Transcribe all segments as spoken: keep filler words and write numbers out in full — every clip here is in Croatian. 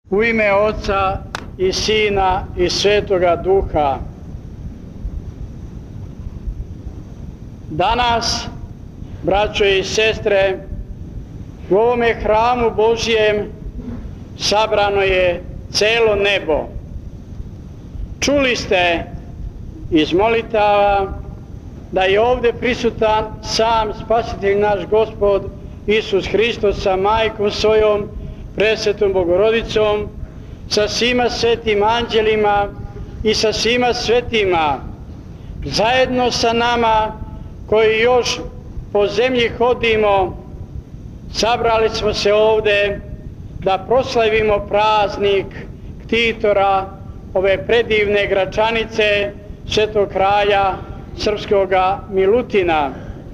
U ime Oca i Sina i Svetoga Duha. Danas, braćo i sestre, u ovome hramu Božjem sabrano je celo nebo. Čuli ste iz molitava da je ovdje prisutan sam Spasitelj naš Gospod Isus Hristos sa majkom svojom, presvetom Bogorodicom, sa svima svetim anđelima i sa svima svetima, zajedno sa nama koji još po zemlji hodimo. Sabrali smo se ovdje da proslavimo praznik ktitora ove predivne Gračanice, svetog kralja srpskoga Milutina.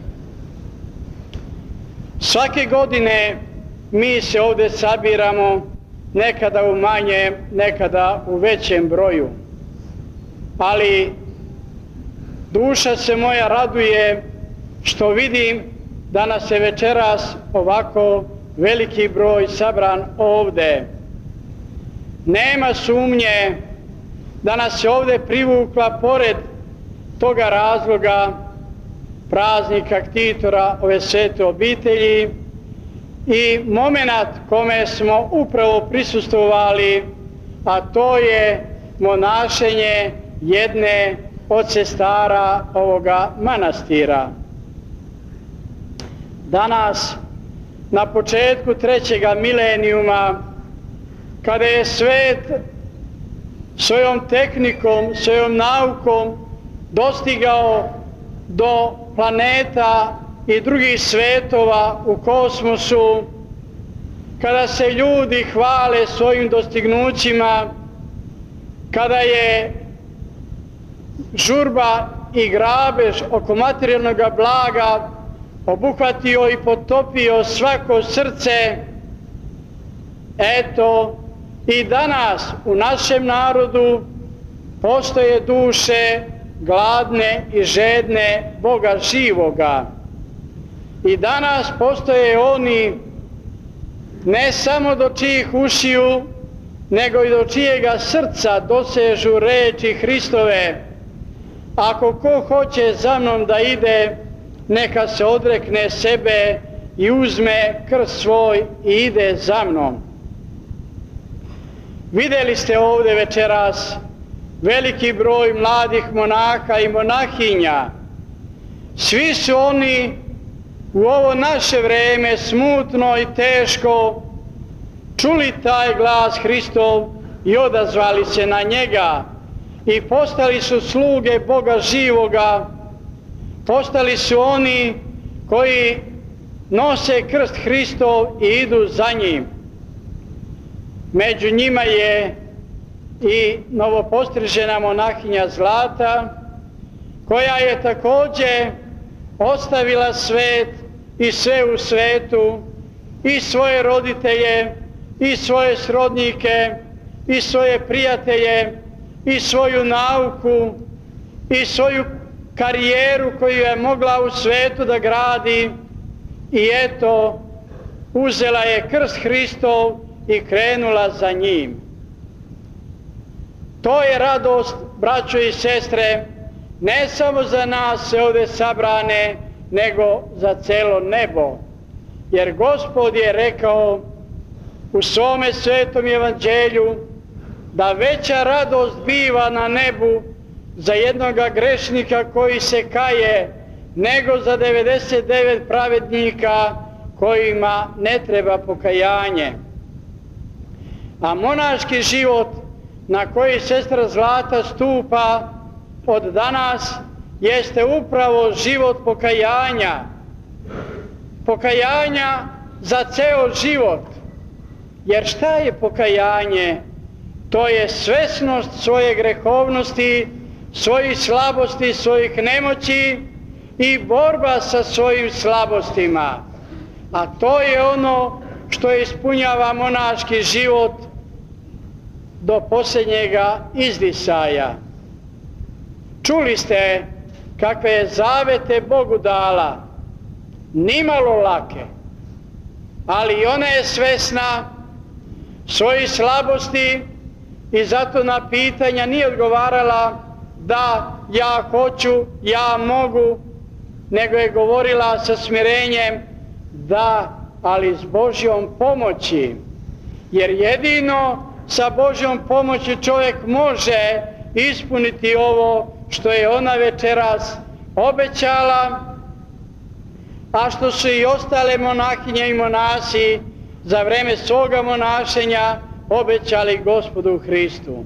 Svake godine mi se ovdje sabiramo, nekada u manjem, nekada u većem broju. Ali duša se moja raduje što vidim da nas je večeras ovako veliki broj sabran ovdje. Nema sumnje da nas je ovdje privukla pored toga razloga praznika ktitora ove svete obitelji i momenat kome smo upravo prisustvovali, a to je monašenje jedne od sestara ovoga manastira. Danas, na početku trećega milenijuma, kada je svet svojom tehnikom, svojom naukom dostigao do planeta i drugih svetova u kosmosu, kada se ljudi hvale svojim dostignućima, kada je žurba i grabež oko materijalnog blaga obuhvatio i potopio svako srce, eto i danas u našem narodu postoje duše gladne i žedne Boga živoga. I danas postoje oni ne samo do čijih ušiju, nego i do čijega srca dosežu reči Hristove: ako ko hoće za mnom da ide, neka se odrekne sebe i uzme krst svoj i ide za mnom. Vidjeli ste ovdje večeras veliki broj mladih monaha i monahinja. Svi su oni u ovo naše vrijeme smutno i teško čuli taj glas Hristov i odazvali se na njega i postali su sluge Boga živoga, postali su oni koji nose krst Hristov i idu za njim. Među njima je i novopostrižena monahinja Zlata, koja je također ostavila svet i sve u svetu, i svoje roditelje, i svoje srodnike, i svoje prijatelje, i svoju nauku, i svoju karijeru koju je mogla u svetu da gradi, i eto, uzela je krst Hristov i krenula za njim. To je radost, braćo i sestre, ne samo za nas se ovdje sabrane, nego za celo nebo. Jer Gospod je rekao u svome svetom evanđelju da veća radost biva na nebu za jednoga grešnika koji se kaje, nego za devedeset devet pravednika kojima ne treba pokajanje. A monaški život na koji sestra Zlata stupa od danas jeste upravo život pokajanja. Pokajanja za ceo život. Jer šta je pokajanje? To je svesnost svoje grehovnosti, svojih slabosti, svojih nemoći i borba sa svojim slabostima. A to je ono što ispunjava monaški život do posljednjega izdisaja. Čuli ste kakve je zavete Bogu dala, nimalo lake, ali i ona je svesna svojih slabosti i zato na pitanja nije odgovarala da ja hoću, ja mogu, nego je govorila sa smirenjem da, ali s Božjom pomoći, jer jedino sa Božjom pomoći čovjek može ispuniti ovo što je ona večeras obećala, a što su i ostale monahinje i monasi za vreme svoga monašenja obećali Gospodu Hristu.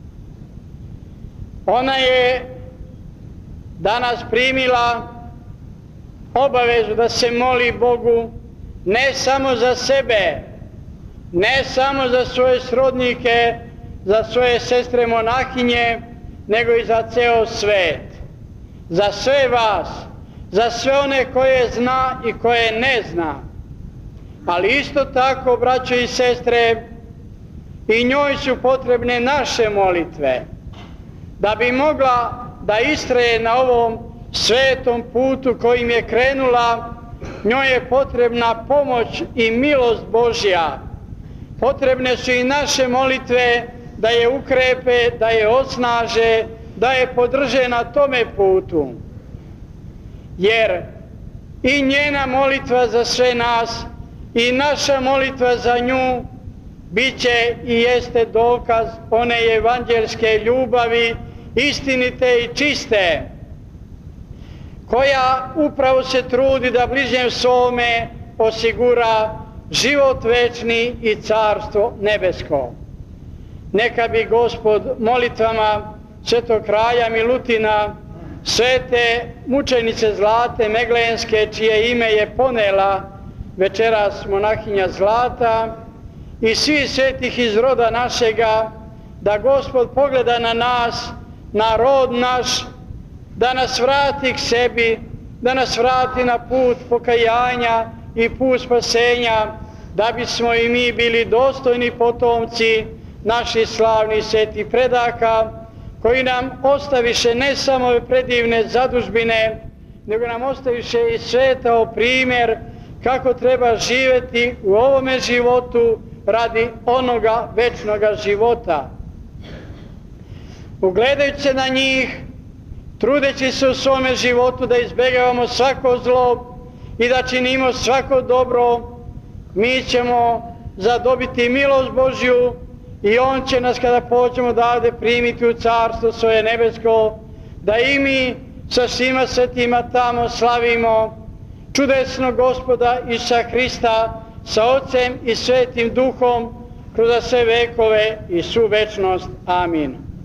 Ona je danas primila obavezu da se moli Bogu ne samo za sebe, ne samo za svoje srodnike, za svoje sestre monahinje, nego i za ceo svet, za sve vas, za sve one koje zna i koje ne zna. Ali isto tako, braćo i sestre, i njoj su potrebne naše molitve. Da bi mogla da istraje na ovom svetom putu kojim je krenula, njoj je potrebna pomoć i milost Božja. Potrebne su i naše molitve da je ukrepe, da je osnaže, da je podrže na tome putu. Jer i njena molitva za sve nas i naša molitva za nju bit će i jeste dokaz one evanđelske ljubavi, istinite i čiste, koja upravo se trudi da bližnjem svome osigura život večni i carstvo nebesko. Neka bi Gospod molitvama Svetog kralja Milutina, svete mučenice Zlate Meglenske, čije ime je ponela večeras monahinja Zlata, i svi svetih iz roda našega, da Gospod pogleda na nas, na rod naš, da nas vrati k sebi, da nas vrati na put pokajanja i put spasenja, da bismo i mi bili dostojni potomci naših slavnih svetih predaka, koji nam ostaviše ne samo ove predivne zadužbine, nego nam ostaviše i svetao primjer kako treba živjeti u ovome životu radi onoga večnoga života. Ugledajući se na njih, trudeći se u svome životu da izbjegavamo svako zlo i da činimo svako dobro, mi ćemo zadobiti milost Božju i On će nas kada pođemo odavde primiti u carstvo svoje nebesko, da i mi sa svima svetima tamo slavimo čudesnog Gospoda Isusa Hrista sa Otcem i Svetim Duhom kroz sve vekove i svu večnost. Amin.